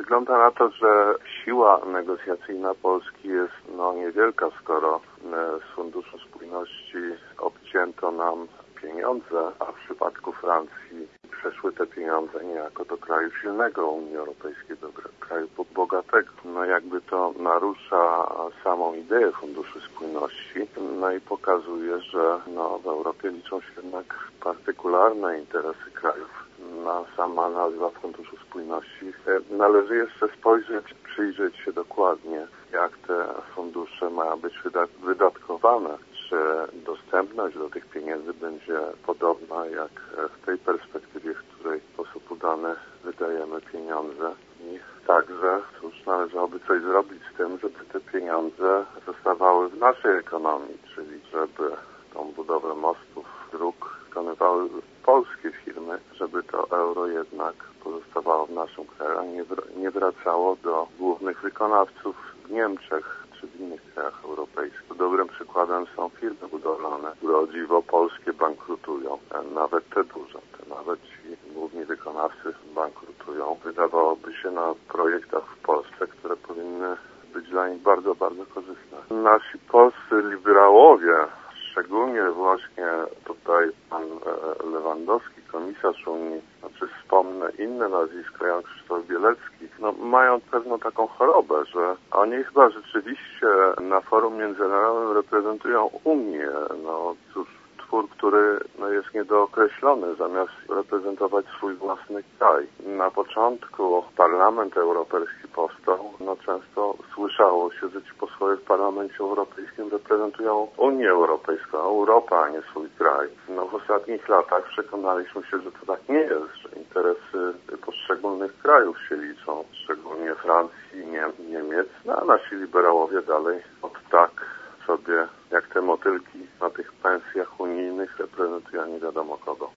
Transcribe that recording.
Wygląda na to, że siła negocjacyjna Polski jest niewielka, skoro z Funduszu Spójności obcięto nam pieniądze, a w przypadku Francji przeszły te pieniądze niejako do kraju silnego Unii Europejskiej, do kraju bogatego. Jakby to narusza samą ideę Funduszu Spójności, i pokazuje, że w Europie liczą się jednak partykularne interesy krajów. Sama nazwa Funduszu Spójności. Należy jeszcze przyjrzeć się dokładnie, jak te fundusze mają być wydatkowane. Czy dostępność do tych pieniędzy będzie podobna jak w tej perspektywie, w której w sposób udany wydajemy pieniądze. I także należałoby coś zrobić z tym, żeby te pieniądze zostawały w naszej ekonomii, czyli żeby tą budowę mostów, dróg wykonywały polskie firmy, żeby to euro jednak pozostawało w naszym kraju, a nie wracało do głównych wykonawców w Niemczech czy w innych krajach europejskich. Dobrym przykładem są firmy budowlane, które o dziwo polskie bankrutują. Nawet te duże, nawet ci główni wykonawcy bankrutują. Wydawałoby się na projektach w Polsce, które powinny być dla nich bardzo, bardzo korzystne. Nasi polscy liberałowie, szczególnie właśnie tutaj pan Lewandowski, komisarz Unii, wspomnę inne nazwiska, jak Krzysztof Bielecki, mają pewną taką chorobę, że oni chyba rzeczywiście na forum międzynarodowym reprezentują Unię. Cóż, twór, który jest niedookreślony, zamiast reprezentować swój własny kraj. Na początku Parlament Europejski powstał, często słyszało się, że ci posłowie w Parlamencie Europejskim reprezentują Unię Europejską, Europę, a nie swój kraj. W ostatnich latach przekonaliśmy się, że to tak nie jest, że interesy poszczególnych krajów się liczą, szczególnie Francji, Niemiec, a nasi liberałowie dalej sobie jak te motylki na tych pensjach unijnych reprezentują nie wiadomo kogo.